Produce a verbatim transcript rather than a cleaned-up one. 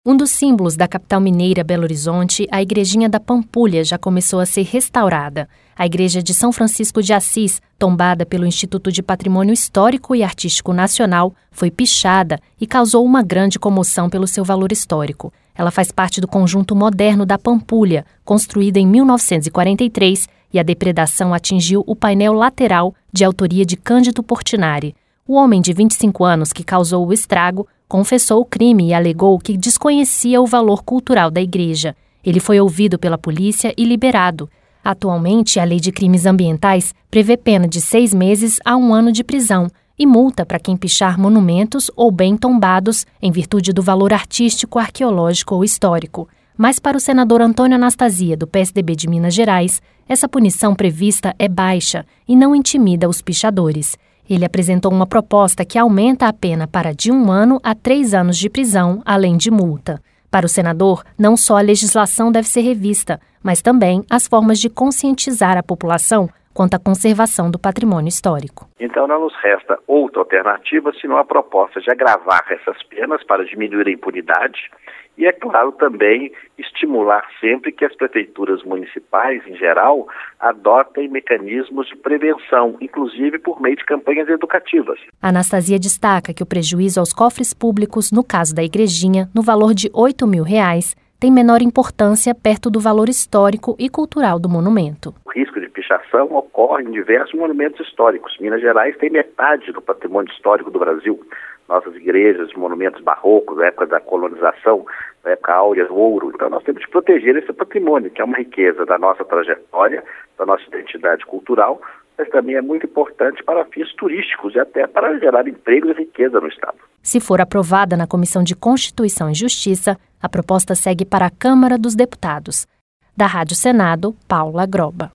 Um dos símbolos da capital mineira, Belo Horizonte, a Igrejinha da Pampulha já começou a ser restaurada. A Igreja de São Francisco de Assis, tombada pelo Instituto de Patrimônio Histórico e Artístico Nacional, foi pichada e causou uma grande comoção pelo seu valor histórico. Ela faz parte do conjunto moderno da Pampulha, construída em mil novecentos e quarenta e três, e a depredação atingiu o painel lateral, de autoria de Cândido Portinari. O homem de vinte e cinco anos que causou o estrago confessou o crime e alegou que desconhecia o valor cultural da igreja. Ele foi ouvido pela polícia e liberado. Atualmente, a Lei de Crimes Ambientais prevê pena de seis meses a um ano de prisão e multa para quem pichar monumentos ou bem tombados em virtude do valor artístico, arqueológico ou histórico. Mas para o senador Antônio Anastasia, do P S D B de Minas Gerais, essa punição prevista é baixa e não intimida os pichadores. Ele apresentou uma proposta que aumenta a pena para de um ano a três anos de prisão, além de multa. Para o senador, não só a legislação deve ser revista, mas também as formas de conscientizar a população quanto à conservação do patrimônio histórico. Então não nos resta outra alternativa senão a proposta de agravar essas penas para diminuir a impunidade e, é claro, também estimular sempre que as prefeituras municipais, em geral, adotem mecanismos de prevenção, inclusive por meio de campanhas educativas. A Anastasia destaca que o prejuízo aos cofres públicos, no caso da Igrejinha, no valor de oito mil reais, tem menor importância perto do valor histórico e cultural do monumento. O risco de pichação ocorre em diversos monumentos históricos. Minas Gerais tem metade do patrimônio histórico do Brasil. Nossas igrejas, monumentos barrocos, da época da colonização, da época áurea do ouro. Então nós temos que proteger esse patrimônio, que é uma riqueza da nossa trajetória, da nossa identidade cultural, mas também é muito importante para fins turísticos e até para gerar emprego e riqueza no Estado. Se for aprovada na Comissão de Constituição e Justiça, a proposta segue para a Câmara dos Deputados. Da Rádio Senado, Paula Groba.